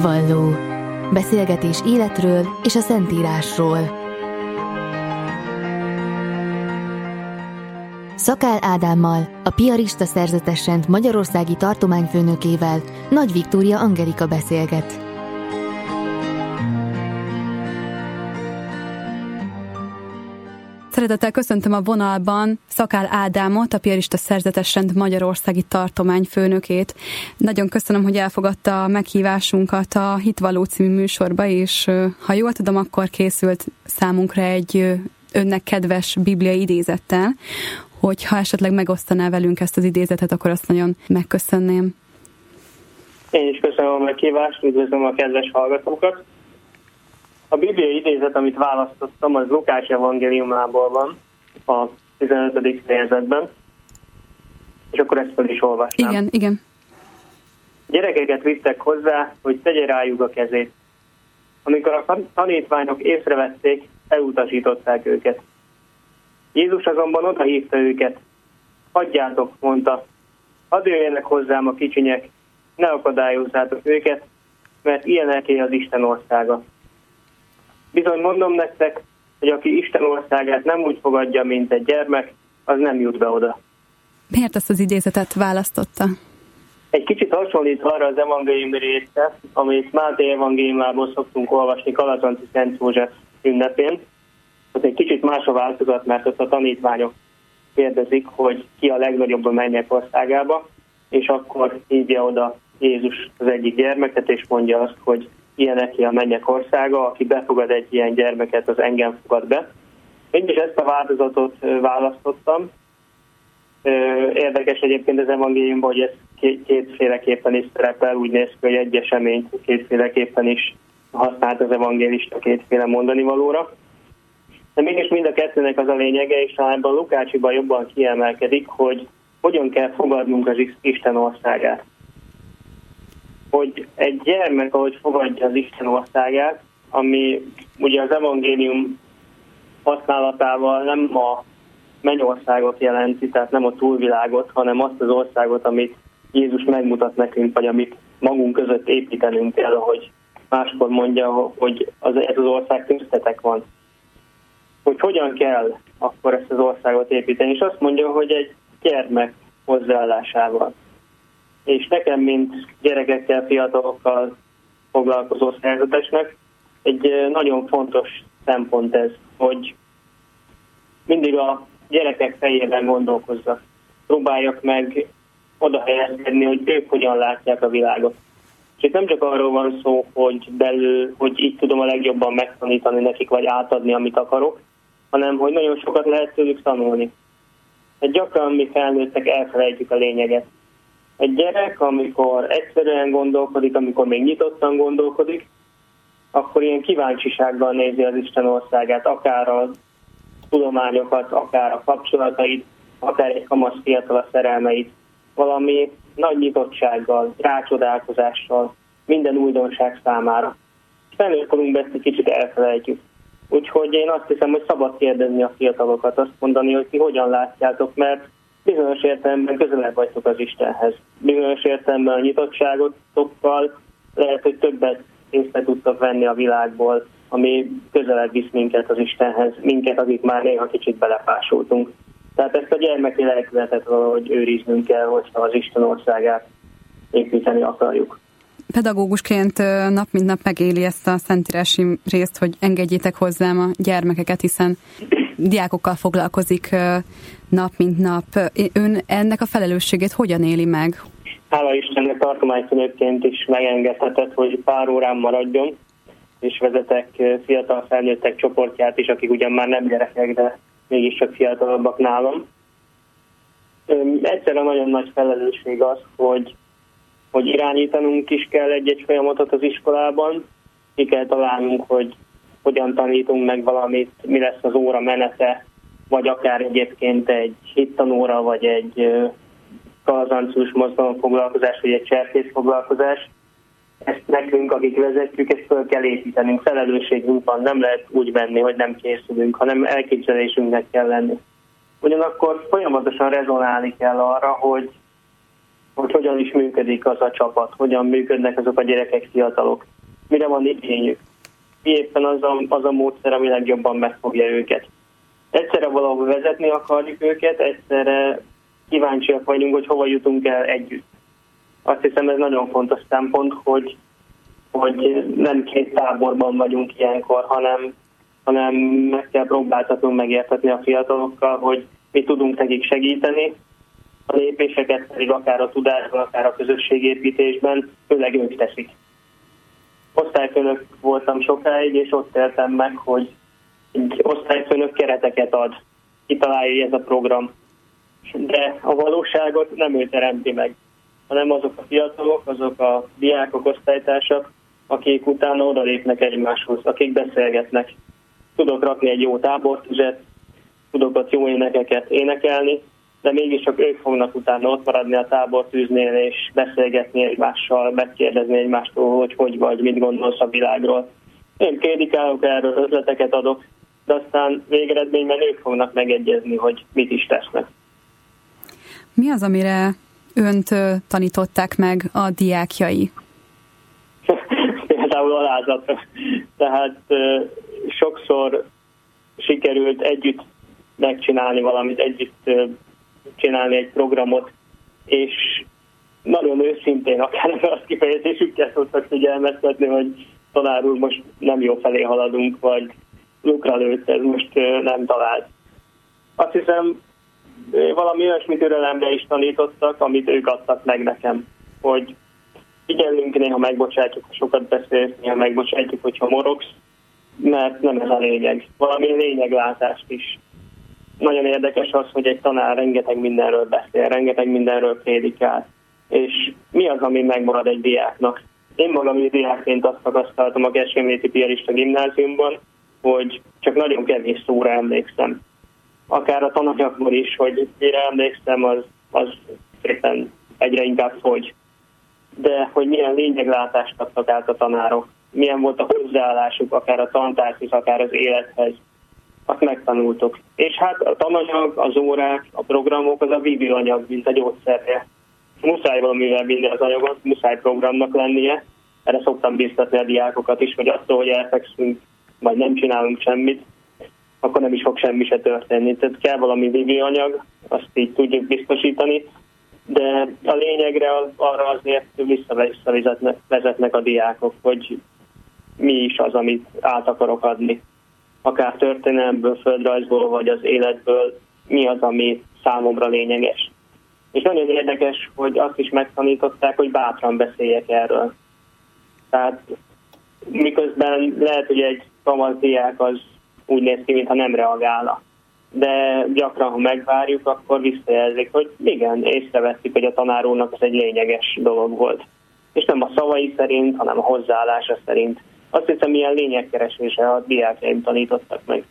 Hitvalló. Beszélgetés életről és a Szentírásról. Szakál Ádámmal, a piarista szerzetesrend magyarországi tartományfőnökével, Nagy Viktória Angelika beszélget. Szeretettel köszöntöm a vonalban Szakál Ádámot, a piarista szerzetesrend magyarországi tartományfőnökét. Nagyon köszönöm, hogy elfogadta a meghívásunkat a Hitvalló című műsorba, és ha jól tudom, akkor készült számunkra egy önnek kedves bibliai idézettel. Hogyha esetleg megosztaná velünk ezt az idézetet, akkor azt nagyon megköszönném. Én is köszönöm a meghívást, üdvözlöm a kedves hallgatókat. A bibliai idézet, amit választottam, az Lukács evangéliumából van, a 15. fejezetben, és akkor ezt fel is olvasnám. Igen. Gyerekeket vittek hozzá, hogy tegye rájuk a kezét. Amikor a tanítványok észrevették, elutasították őket. Jézus azonban odahívta őket. Hagyjátok, mondta, hadd jöjjenek hozzám a kicsinyek, ne akadályozzátok őket, mert ilyeneké az Isten országa. Bizony mondom nektek, hogy aki Isten országát nem úgy fogadja, mint egy gyermek, az nem jut be oda. Miért ezt az idézetet választotta? Egy kicsit hasonlít arra az evangéliumi részre, amit Máté evangéliumából szoktunk olvasni Kalazanci Szent József ünnepén. Az egy kicsit más a változat, mert ott a tanítványok kérdezik, hogy ki a legnagyobb a mennyek országába, és akkor hívja oda Jézus az egyik gyermeket, és mondja azt, hogy ilyeneké a mennyek országa, aki befogad egy ilyen gyermeket, az engem fogad be. Én is ezt a változatot választottam. Érdekes egyébként az evangéliumban, hogy ez kétféleképpen is szerepel, úgy néz ki, hogy egy eseményt kétféleképpen is használt az evangélista kétféle mondanivalóra. De mégis mind a kettőnek az a lényege, és talán ebben a Lukácsiban jobban kiemelkedik, hogy hogyan kell fogadnunk az Isten országát. Hogy egy gyermek, ahogy fogadja az Isten országát, ami ugye az evangélium használatával nem a mennyországot jelenti, tehát nem a túlvilágot, hanem azt az országot, amit Jézus megmutat nekünk, vagy amit magunk között építenünk kell, ahogy máskor mondja, hogy ez az ország köztetek van. Hogy hogyan kell akkor ezt az országot építeni, és azt mondja, hogy egy gyermek hozzáállásával. És nekem, mint gyerekekkel, fiatalokkal foglalkozó szerzetesnek, egy nagyon fontos szempont ez, hogy mindig a gyerekek fejében gondolkozzak. Próbáljak meg oda helyezkedni, hogy ők hogyan látják a világot. És itt nem csak arról van szó, hogy belül, hogy így tudom a legjobban megtanítani nekik, vagy átadni, amit akarok, hanem hogy nagyon sokat lehet tőlük tanulni. Gyakran mi felnőttek elfelejtjük a lényeget. Egy gyerek, amikor egyszerűen gondolkodik, amikor még nyitottan gondolkodik, akkor ilyen kíváncsisággal nézi az Isten országát, akár a tudományokat, akár a kapcsolatait, akár egy kamasz fiatal a szerelmeit, valami nagy nyitottsággal, rácsodálkozással, minden újdonság számára. Felnőttkorunkban ezt egy kicsit elfelejtjük. Úgyhogy én azt hiszem, hogy szabad kérdezni a fiatalokat, azt mondani, hogy ti hogyan látjátok, mert bizonyos értelemben közelebb vagytok az Istenhez. Bizonyos értelemben a nyitottságotokkal lehet, hogy többet észre tudtok venni a világból, ami közelebb visz minket az Istenhez, minket, akik már néha kicsit belepásultunk. Tehát ezt a gyermeki lelkületet valahogy őriznünk kell, hogyha az Isten országát építeni akarjuk. Pedagógusként nap mint nap megéli ezt a szentírási részt, hogy engedjétek hozzám a gyermekeket, hiszen diákokkal foglalkozik nap mint nap. Ön ennek a felelősségét hogyan éli meg? Hála Istennek tartományfőnökként is megengedhetett, hogy pár órán maradjon, és vezetek fiatal felnőttek csoportját is, akik ugyan már nem gyerekek, de mégiscsak fiatalabbak nálam. Egyszerűen nagyon nagy felelősség az, hogy irányítanunk is kell egy-egy folyamatot az iskolában, ki kell találnunk, hogy hogyan tanítunk meg valamit, mi lesz az óra menete, vagy akár egyébként egy hittanóra, vagy egy kalazancus mozgalomfoglalkozás, vagy egy cserkész foglalkozás. Ezt nekünk, akik vezetjük, ezt föl kell építenünk. Felelősségünk van, nem lehet úgy menni, hogy nem készülünk, hanem elképzelésünknek kell lenni. Ugyanakkor folyamatosan rezonálni kell arra, hogy hogyan is működik az a csapat, hogyan működnek azok a gyerekek, fiatalok. mire van igényük. Mi éppen az a módszer, ami legjobban megfogja őket. Egyszerre valahol vezetni akarjuk őket, egyszerre kíváncsiak vagyunk, hogy hova jutunk el együtt. Azt hiszem, ez nagyon fontos szempont, hogy nem két táborban vagyunk ilyenkor, hanem meg kell próbáltatnunk megértetni a fiatalokkal, hogy mi tudunk nekik segíteni, a lépéseket pedig akár a tudásban, akár a közösségépítésben, főleg ők teszik. Osztályfőnök voltam sokáig, és ott éltem meg, hogy egy osztályfőnök kereteket ad, kitalálja ez a program. De a valóságot nem ő teremti meg, hanem azok a fiatalok, azok a diákok, osztálytársak, akik utána odalépnek egymáshoz, akik beszélgetnek. Tudok rakni egy jó tábortüzet, tudok ott jó énekeket énekelni, de mégiscsak ők fognak utána ott maradni a tábortűznél, és beszélgetni egymással, megkérdezni egymástól, hogy vagy, mit gondolsz a világról. Én prédikálok erről, ötleteket adok, de aztán végeredményben ők fognak megegyezni, hogy mit is tesznek. Mi az, amire önt tanították meg a diákjai? Például alázatra. Tehát sokszor sikerült együtt megcsinálni valamit, együtt csinálni egy programot, és nagyon őszintén akár azt kifejezésükkel szoktak figyelmeztetni, hogy tanár úr, most nem jó felé haladunk, vagy lukra lőtt, ez most nem talált. Azt hiszem, valami olyasmi türelemre is tanítottak, amit ők adtak meg nekem, hogy figyelünk, néha megbocsátjuk, ha sokat beszélsz, néha megbocsátjuk, hogyha morogsz, mert nem ez a lényeg. Valami lényeglátást is. Nagyon érdekes az, hogy egy tanár rengeteg mindenről beszél, rengeteg mindenről prédikál. És mi az, ami megmarad egy diáknak? Én magam diákként azt tapasztaltam a Kecskeméti Piarista Gimnáziumban, hogy csak nagyon kevés szóra emlékszem. Akár a tananyagból is, hogy mire emlékszem, az szépen egyre inkább fogy. De hogy milyen lényeglátást adtak át a tanárok, milyen volt a hozzáállásuk, akár a tantárgyhoz, akár az élethez, azt megtanultuk. És hát a tananyag, az órák, a programok, az a vívőanyag, mint a gyógyszerre. Muszáj valamivel vinni az anyagot, muszáj programnak lennie. Erre szoktam biztatni a diákokat is, hogy attól, hogy elfekszünk, vagy nem csinálunk semmit, akkor nem is fog semmi se történni. Tehát kell valami vívőanyag, azt így tudjuk biztosítani, de a lényegre arra azért visszavezetnek a diákok, hogy mi is az, amit át akarok adni. Akár történelemből, földrajzból, vagy az életből, mi az, ami számomra lényeges. És nagyon érdekes, hogy azt is megtanították, hogy bátran beszéljek erről. Tehát miközben lehet, hogy egy kamasz diák az úgy néz ki, mintha nem reagálna. De gyakran, ha megvárjuk, akkor visszajelzik, hogy igen, észrevettük, hogy a tanár úrnak ez egy lényeges dolog volt. És nem a szavai szerint, hanem a hozzáállása szerint. Azt hiszem, milyen lényegkeresése a diákjaim tanítottak meg.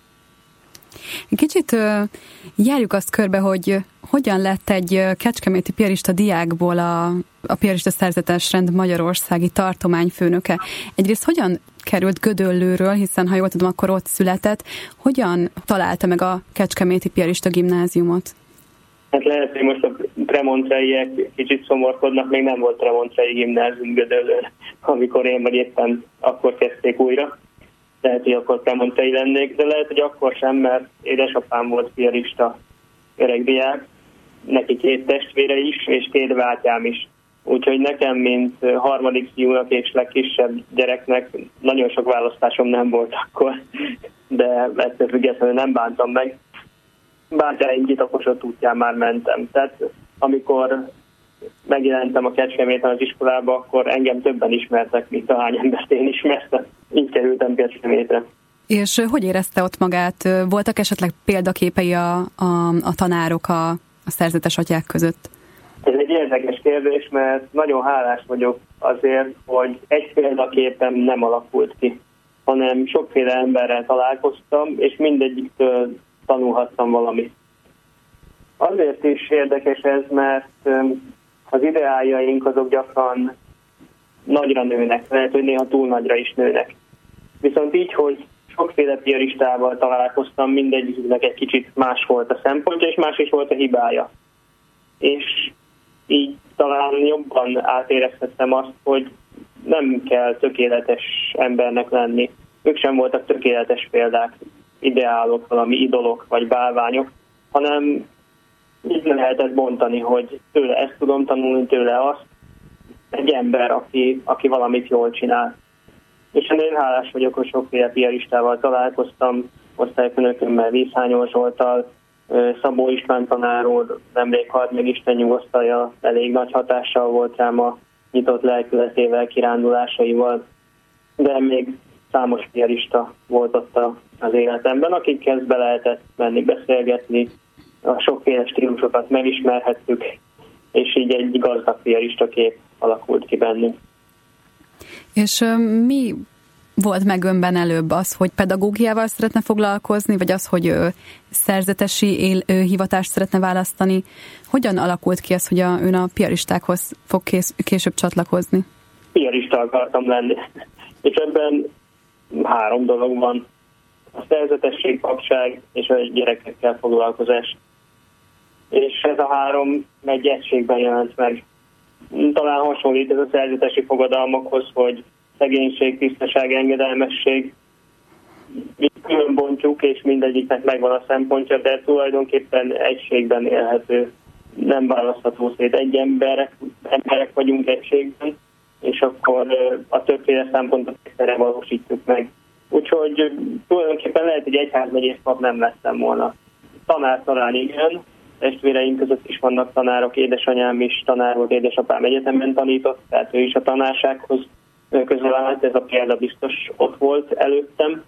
Kicsit járjuk azt körbe, hogy hogyan lett egy kecskeméti piarista diákból a piarista szerzetes rend magyarországi tartományfőnöke. Egyrészt hogyan került Gödöllőről, hiszen ha jól tudom, akkor ott született. Hogyan találta meg a Kecskeméti Piarista Gimnáziumot? Hát lehet, hogy most a premontraiek kicsit szomorkodnak, még nem volt premontrai gimnázium Gödöllőn, amikor én vagy éppen akkor kezdték újra. Lehet, hogy akkor premontrai lennék, de lehet, hogy akkor sem, mert édesapám volt piarista öregdiák, neki 2 testvére is, és 2 bátyám is. Úgyhogy nekem, mint harmadik fiúnak és legkisebb gyereknek nagyon sok választásom nem volt akkor, de ettől függetlenül nem bántam meg. Bátyáim kitaposott útján már mentem. Tehát amikor megjelentem a Kecskeméten az iskolába, akkor engem többen ismertek, mint ahány embert én ismertem. Így kerültem Kecskemétre. És hogy érezte ott magát? Voltak esetleg példaképei a tanárok a szerzetes atyák között? Ez egy érdekes kérdés, mert nagyon hálás vagyok azért, hogy egy példaképem nem alakult ki, hanem sokféle emberrel találkoztam, és mindegyiktől tanulhattam valamit. Azért is érdekes ez, mert az ideáljaink azok gyakran nagyra nőnek, lehet, hogy néha túl nagyra is nőnek. Viszont így, hogy sokféle piaristával találkoztam, mindegyiknek egy kicsit más volt a szempontja, és más is volt a hibája. És így talán jobban átérezhettem azt, hogy nem kell tökéletes embernek lenni. Ők sem voltak tökéletes példák, ideálok, valami idolok vagy bálványok, hanem így lehetett bontani, hogy tőle ezt tudom tanulni, tőle azt. Egy ember, aki valamit jól csinál. És én hálás vagyok, hogy sokféle piaristával találkoztam, osztályfőnökömmel, Vízhányol Zsolttal, Szabó István tanár úr, nemrég halt meg, Isten nyugosztalja, elég nagy hatással volt rám a nyitott lelkületével, kirándulásaival, de még számos piarista volt ott az életemben, akikhez be lehetett menni, beszélgetni, a sokféle stílusokat megismerhettük, és így egy gazdag piarista kép alakult ki bennünk. És mi volt meg önben előbb, az, hogy pedagógiával szeretne foglalkozni, vagy az, hogy szerzetesi hivatást szeretne választani? Hogyan alakult ki az, hogy ön a piaristákhoz fog később csatlakozni? Piarista akartam lenni. És ebben 3 dolog van. A szerzetesség, papság és a gyerekekkel foglalkozás. És ez a 3 egy egységben jelent meg. Talán hasonlít ez a szerzetesi fogadalmakhoz, hogy szegénység, tisztaság, engedelmesség. Mi különbontjuk, és mindegyiknek megvan a szempontja, de tulajdonképpen egységben élhető, nem választható szét. Emberek vagyunk egységben, és akkor a többféle szempontot egyszerre valósítjuk meg. Úgyhogy tulajdonképpen lehet, hogy egyházmegyész pap nem lettem volna. Tanár talán igen, testvéreim között is vannak tanárok, édesanyám is tanár volt, édesapám egyetemen tanított, tehát ő is a tanársághoz közel állt, ez a példa biztos ott volt előttem,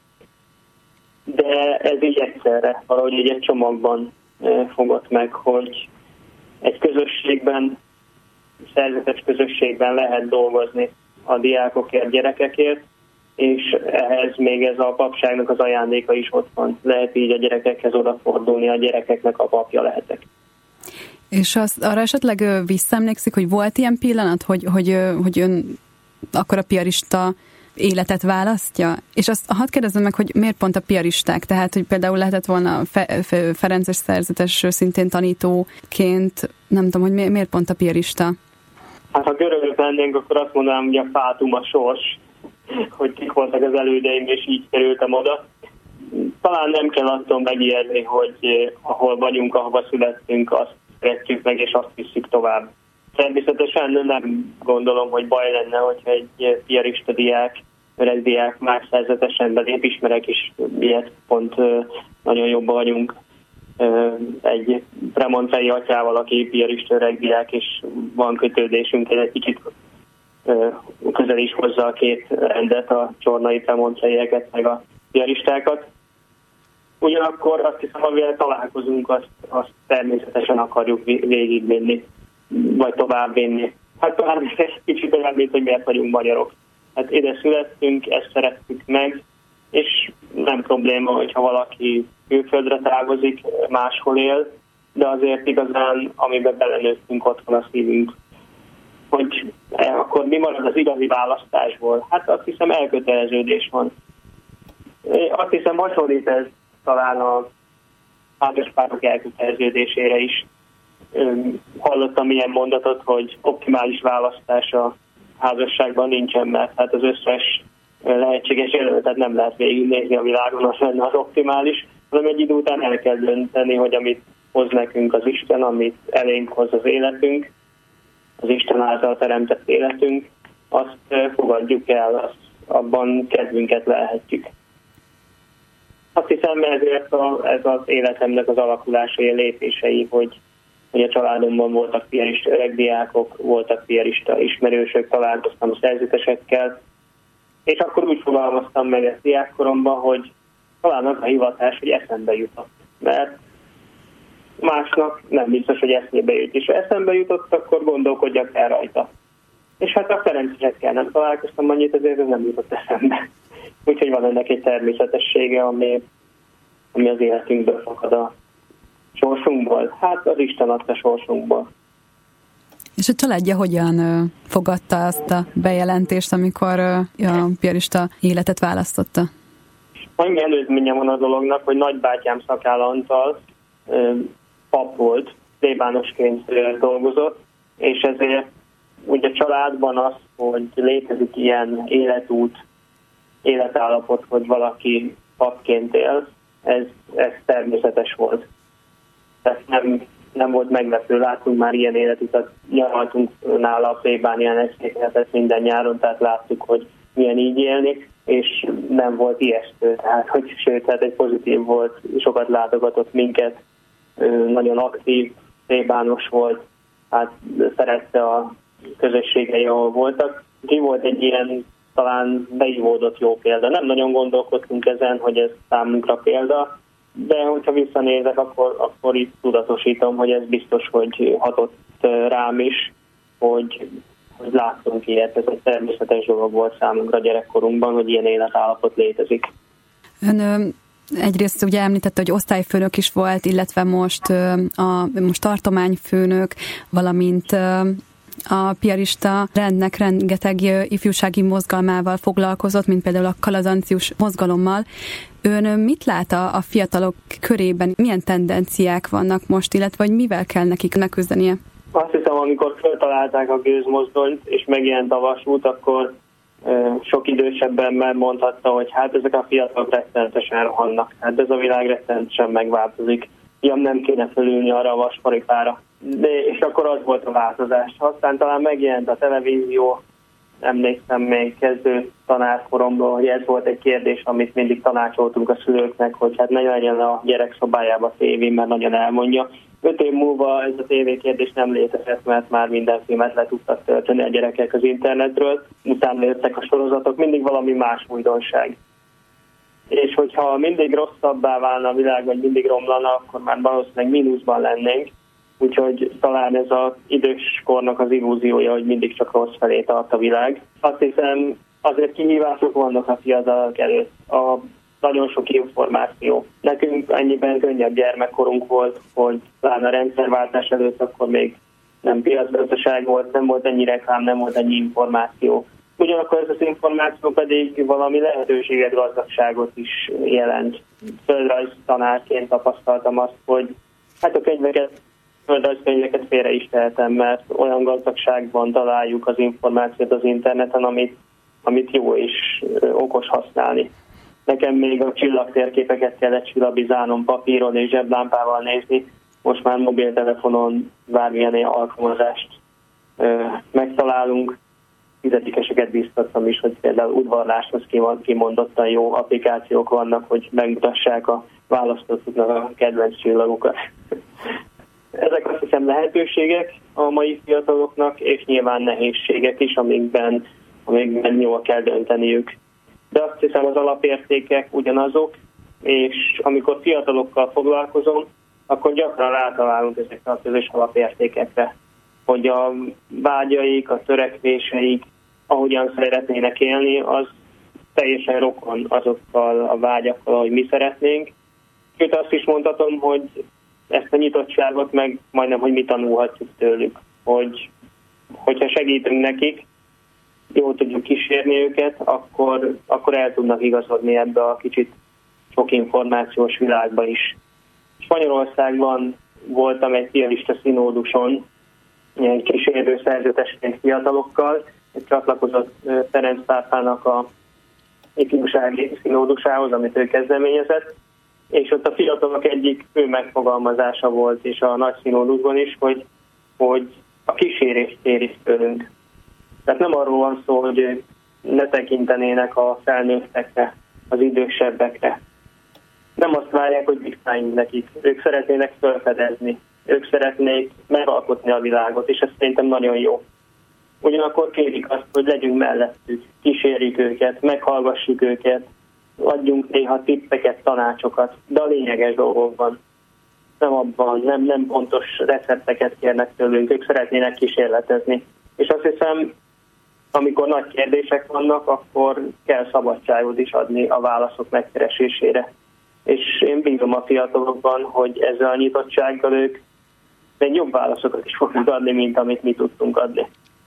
de ez így egyszerre, valahogy egy csomagban fogott meg, hogy egy közösségben, szerzetes közösségben lehet dolgozni a diákokért, gyerekekért, és ehhez még ez a papságnak az ajándéka is ott van. Lehet így a gyerekekhez odafordulni, a gyerekeknek a papja lehetek. És arra esetleg visszaemlékszik, hogy volt ilyen pillanat, hogy ön akkor a piarista életet választja? És azt hadd kérdezzem meg, hogy miért pont a piaristák? Tehát, hogy például lehetett volna ferences szerzetes szintén tanítóként, nem tudom, hogy miért pont a piarista? Hát ha görögök lennénk, akkor azt mondanám, hogy a fátum a sors, hogy kik voltak az elődeim, és így kerültem oda. Talán nem kell attól megijedni, hogy ahol vagyunk, ahova születtünk, azt szeretjük meg, és azt visszük tovább. Természetesen nem gondolom, hogy baj lenne, hogyha egy piarista diák, öreg diák más szerzetesen belép, ismerek is ilyet, pont nagyon jobban vagyunk egy premoncai atyával, aki piarista öreg diák, és van kötődésünk, egy kicsit közel is hozza a 2 rendet, a csornai premoncaieket, meg a piaristákat. Ugyanakkor azt hiszem, amivel találkozunk, azt természetesen akarjuk végigvinni, vagy továbbvinni. Hát talán egy kicsit olyan, mint hogy miért vagyunk magyarok. Hát ide születtünk, ezt szerettük meg, és nem probléma, hogyha valaki külföldre távozik, máshol él, de azért igazán, amiben belenőttünk, ott van a szívünk. Hogy akkor mi marad az igazi választásból? Hát azt hiszem elköteleződés van. Azt hiszem hasonlít ez talán a házaspárok elköteleződésére is. Hallottam ilyen mondatot, hogy optimális választás a házasságban nincsen, mert hát az összes lehetséges jelöltet nem lehet végignézni a világon, az lenne az optimális, hanem egy idő után el kell dönteni, hogy amit hoz nekünk az Isten, amit elénk hoz az életünk, az Isten által teremtett életünk, azt fogadjuk el, abban kedvünket lelhetjük. Azt hiszem, ezért ez az életemnek az alakulásai, lépései, hogy a családomban voltak piarista öregdiákok, voltak piarista ismerősök, találkoztam szerzetesekkel, és akkor úgy fogalmaztam meg ezt diákkoromban, hogy talán az a hivatás, hogy eszembe jutott. Mert másnak nem biztos, hogy eszébe jut. És ha eszembe jutott, akkor gondolkodjak el rajta. És hát a ferencesekkel nem találkoztam annyit, ezért ez nem jutott eszembe. Úgyhogy van ennek egy természetessége, ami az életünkből fakad a sorsunkból. Hát az Isten adta sorsunkból. És a családja hogyan fogadta azt a bejelentést, amikor a piarista életet választotta? Annyi előzménye van a dolognak, hogy nagybátyám Szakál Antal pap volt, plébánosként dolgozott, és ezért ugye a családban az, hogy létezik ilyen életállapot, hogy valaki papként él, ez természetes volt. Tehát nem volt meglepő, láttunk már ilyen életutat, nyaraltunk nála a plébánián egy minden nyáron, tehát láttuk, hogy milyen így élni, és nem volt ijesztő, sőt, egy pozitív volt, sokat látogatott minket, nagyon aktív, plébános volt, hát szerette a közösségei, ahol voltak. Ki volt egy ilyen talán beivódott jó példa. Nem nagyon gondolkodtunk ezen, hogy ez számunkra példa, de hogyha visszanézek, akkor itt tudatosítom, hogy ez biztos, hogy hatott rám is, hogy láttunk ilyet. Ez egy természetes dolog volt számunkra gyerekkorunkban, hogy ilyen életállapot létezik. Ön egyrészt ugye említette, hogy osztályfőnök is volt, illetve most tartományfőnök, valamint a piarista rendnek rengeteg ifjúsági mozgalmával foglalkozott, mint például a kalazancius mozgalommal. Ön mit lát a fiatalok körében? Milyen tendenciák vannak most, illetve hogy mivel kell nekik megküzdenie? Azt hiszem, amikor feltalálták a gőzmozdonyt, és megjelent a vasút, akkor sok idősebben már mondhatta, hogy hát ezek a fiatalok rettenetesen rohannak. Hát ez a világ rettenetesen megváltozik. Nem kéne fölülni arra a vasparipára. És akkor az volt a változás. Aztán talán megjelent a televízió, emlékszem még kezdő tanárkoromból, hogy ez volt egy kérdés, amit mindig tanácsoltunk a szülőknek, hogy hát ne legyen a gyerek szobájába tévé, mert nagyon elmondja. 5 év múlva ez a tévékérdés nem létezett, mert már minden filmet le tudtak tölteni a gyerekek az internetről, utána jöttek a sorozatok, mindig valami más újdonság. És hogyha mindig rosszabbá válna a világ, vagy mindig romlana, akkor már valószínűleg mínuszban lennénk. Úgyhogy talán ez az időskornak az illúziója, hogy mindig csak rossz felé tart a világ. Azt hiszem, azért kihívások vannak a fiatalok előtt. Nagyon sok információ. Nekünk ennyiben könnyebb gyermekkorunk volt, hogy talán a rendszerváltás előtt akkor még nem piacgazdaság volt, nem volt ennyi reklám, nem volt ennyi információ. Ugyanakkor ez az információ pedig valami lehetőséget, gazdagságot is jelent. Földrajz tanárként tapasztaltam azt, hogy hát a földrajzkönyveket félre is tehetem, mert olyan gazdagságban találjuk az információt az interneten, amit jó és okos használni. Nekem még a csillagtérképeket kellett csillabizálnom papíron és zseblámpával nézni, most már mobiltelefonon bármilyen alkalmazást megtalálunk. Tizedikeseket biztattam is, hogy például udvarláshoz kimondottan jó applikációk vannak, hogy megmutassák a választottuknak a kedvenc csillagokat. Ezek azt hiszem lehetőségek a mai fiataloknak, és nyilván nehézségek is, amikben jól kell dönteniük. De azt hiszem, az alapértékek ugyanazok, és amikor fiatalokkal foglalkozom, akkor gyakran rátalálunk ezekre a közös alapértékekre, hogy a vágyaik, a törekvéseik, ahogyan szeretnének élni, az teljesen rokon azokkal a vágyakkal, ahogy mi szeretnénk. Sőt, azt is mondhatom, hogy ezt a nyitottságot meg majdnem, hogy mi tanulhatjuk tőlük, hogyha segítünk nekik, jól tudjuk kísérni őket, akkor el tudnak igazodni ebbe a kicsit sok információs világba is. Spanyolországban voltam egy piarista szinóduson, ilyen kísérő szerzetesként fiatalokkal, csatlakozott Ferenc pápának a ifjúsági szinódusához, amit ő kezdeményezett, és ott a fiatalok egyik fő megfogalmazása volt, és a nagy szinódusban is, hogy a kísérést kérik tőlünk. Tehát nem arról van szó, hogy ne tekintenének a felnőttekre, az idősebbekre. Nem azt várják, hogy diktáljunk nekik. Ők szeretnének felfedezni. Ők szeretnék megalkotni a világot, és ez szerintem nagyon jó. Ugyanakkor kérik azt, hogy legyünk mellettük, kísérjük őket, meghallgassuk őket, adjunk néha tippeket, tanácsokat, de a lényeges dolgokban. Nem abban, nem pontos recepteket kérnek tőlünk, ők szeretnének kísérletezni. És azt hiszem, amikor nagy kérdések vannak, akkor kell szabadságot is adni a válaszok megkeresésére. És én bízom a fiatalokban, hogy ezzel a nyitottsággal ők még jobb válaszokat is fognak adni, mint amit mi tudtunk adni.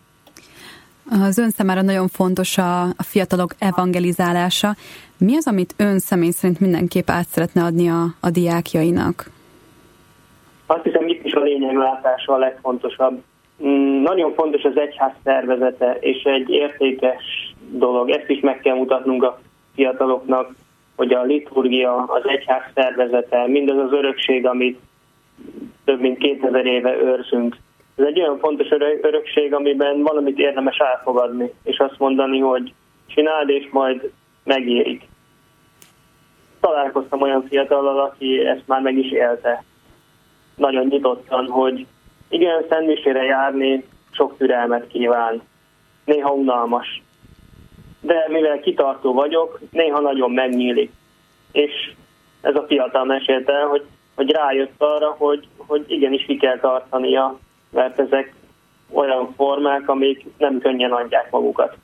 Az ön számára nagyon fontos a fiatalok evangelizálása. Mi az, amit ön személy szerint mindenképp át szeretne adni a diákjainak? Azt hiszem, itt is a lényeglátása a legfontosabb. Nagyon fontos az egyház szervezete, és egy értékes dolog, ezt is meg kell mutatnunk a fiataloknak, hogy a liturgia, az egyház szervezete, mindaz az örökség, amit több mint 2000 éve őrzünk. Ez egy olyan fontos örökség, amiben valamit érdemes elfogadni, és azt mondani, hogy csináld, és majd megérik. Találkoztam olyan fiatallal, aki ezt már meg is élte. Nagyon nyitottan, hogy igen, szentmisére járni sok türelmet kíván. Néha unalmas. De mivel kitartó vagyok, néha nagyon megnyílik. És ez a fiatal mesélte el, hogy rájött arra, hogy igenis ki kell tartania, mert ezek olyan formák, amik nem könnyen adják magukat.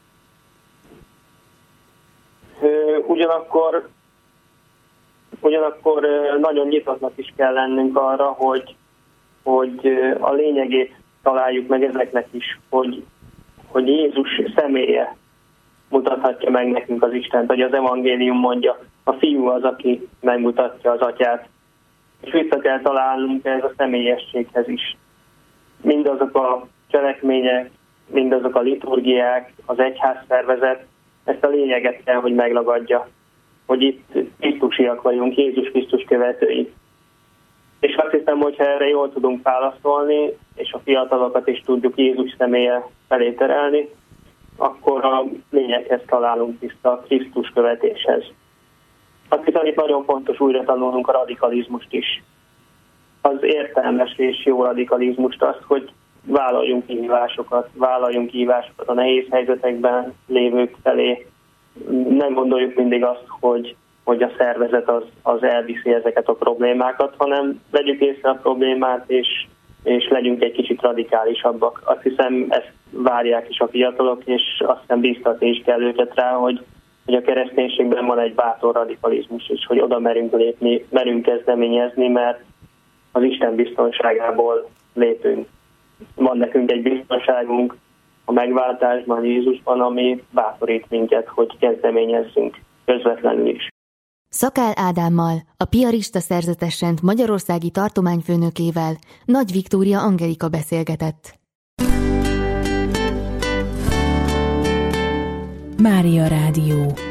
Ugyanakkor nagyon nyitottnak is kell lennünk arra, hogy a lényegét találjuk meg ezeknek is, hogy Jézus személye mutathatja meg nekünk az Istent, hogy az evangélium mondja, a fiú az, aki megmutatja az atyát. És vissza kell találnunk ez a személyességhez is. Mindazok a cselekmények, mindazok a liturgiák, az egyházszervezet, ezt a lényeget kell, hogy meglagadja, hogy itt Krisztusiak vagyunk, Jézus Krisztus követői. És azt hiszem, hogyha erre jól tudunk válaszolni, és a fiatalokat is tudjuk Jézus személye felé terelni, akkor a lényeghez találunk vissza, a Krisztus követéshez. Azt hiszem, itt nagyon fontos újra tanulnunk a radikalizmust is. Az értelmes és jó radikalizmust, azt, hogy vállaljunk kihívásokat a nehéz helyzetekben lévők felé. Nem gondoljuk mindig azt, hogy a szervezet az elviszi ezeket a problémákat, hanem vegyük észre a problémát, és legyünk egy kicsit radikálisabbak. Azt hiszem, ezt várják is a fiatalok, és azt hiszem bíztatni is kell őket rá, hogy a kereszténységben van egy bátor radikalizmus, és hogy oda merünk lépni, merünk kezdeményezni, mert az Isten biztonságából lépünk. Van nekünk egy biztonságunk a megváltásban, Jézusban, ami bátorít minket, hogy kezdeményezzünk közvetlenül is. Szakál Ádámmal, a piarista szerzetesrend magyarországi tartományfőnökével Nagy Viktória Angelika beszélgetett. Mária Rádió.